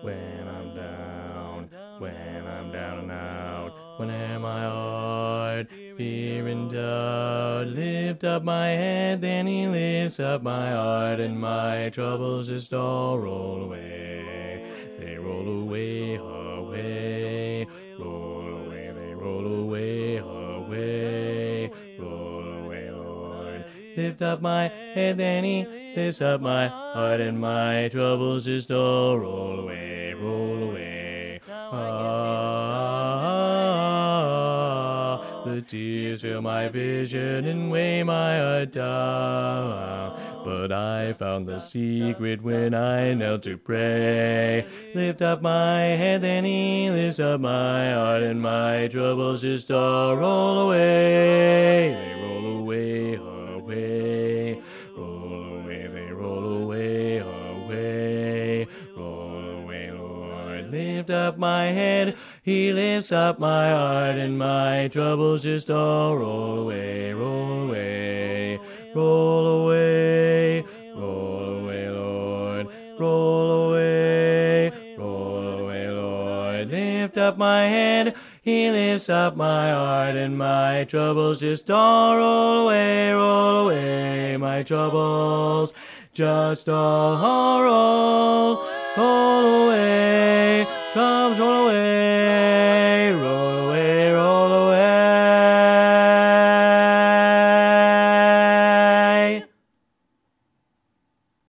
when I'm down, when I'm down and out, when my heart, fear and doubt, lift up my head, then he lifts up my heart, and my troubles just all roll away. They roll away, away, roll away, they roll away, away, roll away, Lord. Lift up my head, then he lifts up my heart, and my troubles just all roll away, roll away. The tears fill my vision and weigh my heart down. But I found the secret when I knelt to pray. Lift up my head, then he lifts up my heart, and my troubles just all roll away. They roll away, away, roll away, they roll away, away, roll away, Lord. Lift up my head, he lifts up my heart, and my troubles just all roll away, roll away, roll away, roll away, Lord, roll away, Lord. Lift up my head, he lifts up my heart, and my troubles just all roll away, my troubles just all roll